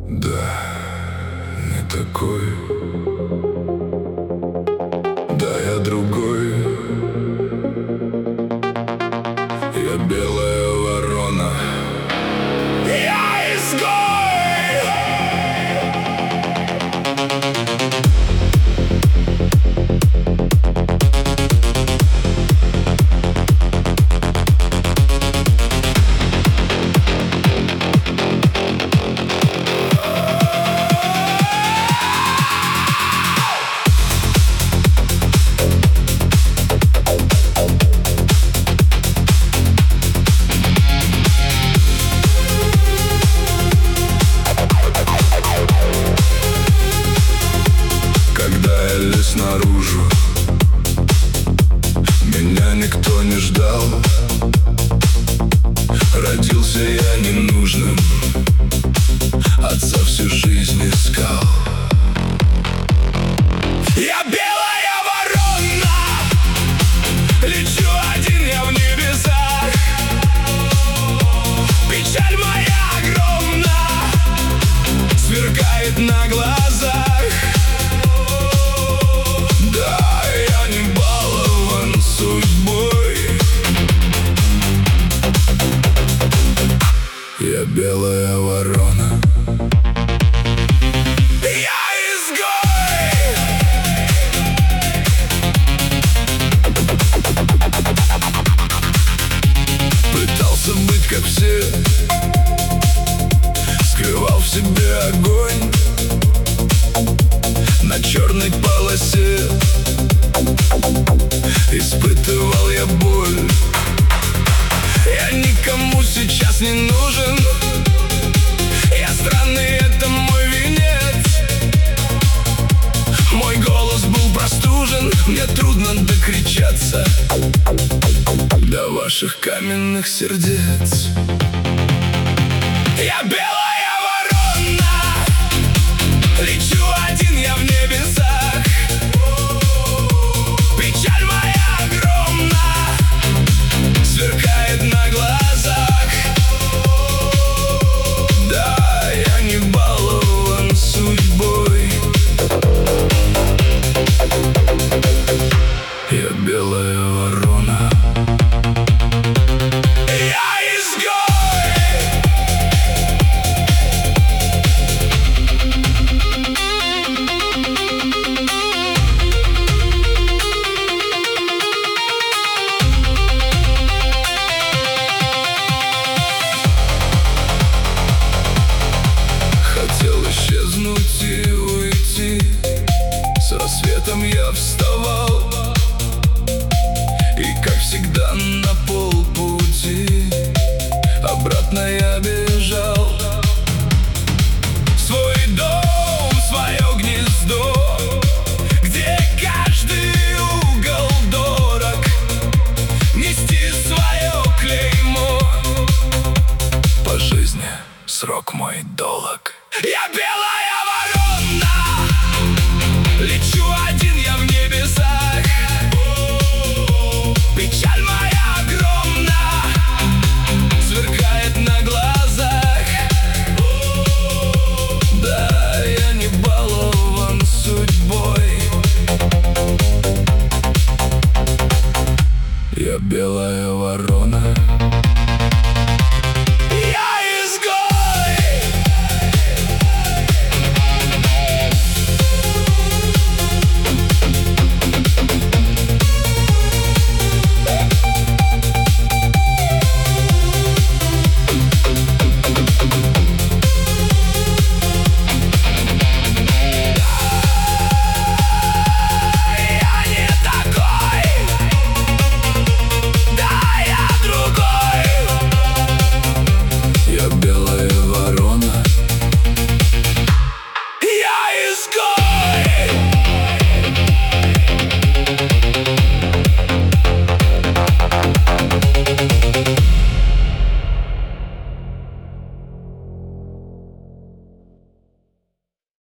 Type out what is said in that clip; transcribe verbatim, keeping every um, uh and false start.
Да, не такой. Да, я другой. Я белая ворона. Я изгой. Наружу меня никто не ждал. Родился я ненужным, отца всю жизнь искал. Я белая ворона, лечу один я в небесах. Печаль моя огромна, сверкает на глазах. Я белая ворона. Я изгой. Пытался быть как все, скрывал в себе огонь. На черной полосе испытывал я боль. Я никому сейчас не нужен. Я странный, это мой венец. Мой голос был простужен, мне трудно докричаться до ваших каменных сердец. Я белая ворона, лечу один я в небесах. Печаль моя огромна, сверкает на глазах. Да, я не балован судьбой. Я белая ворона. Я изгой. Хотел исчезнуть и уйти. С рассветом я вставал, и как всегда на полпути обратно я бежал. Свой дом, свое гнездо, где каждый угол дорог. Нести свое клеймо, по жизни срок мой долг. Я белая ворона, лечу